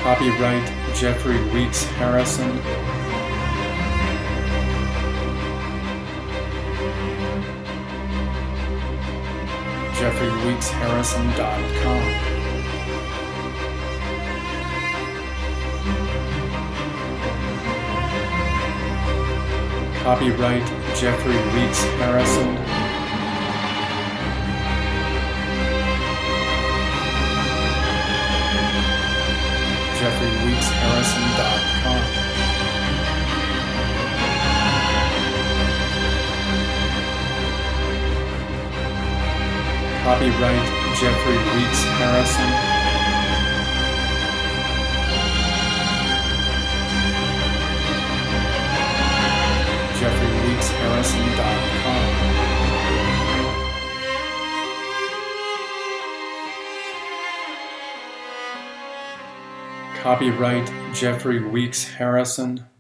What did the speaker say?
Copyright Jeffrey Weeks Harrison. JeffreyWeeksHarrison.com. Copyright Jeffrey Weeks Harrison. JeffreyWeeksHarrison.com. Copyright Jeffrey Weeks Harrison. JeffreyWeeksHarrison.com. Copyright Jeffrey Weeks Harrison.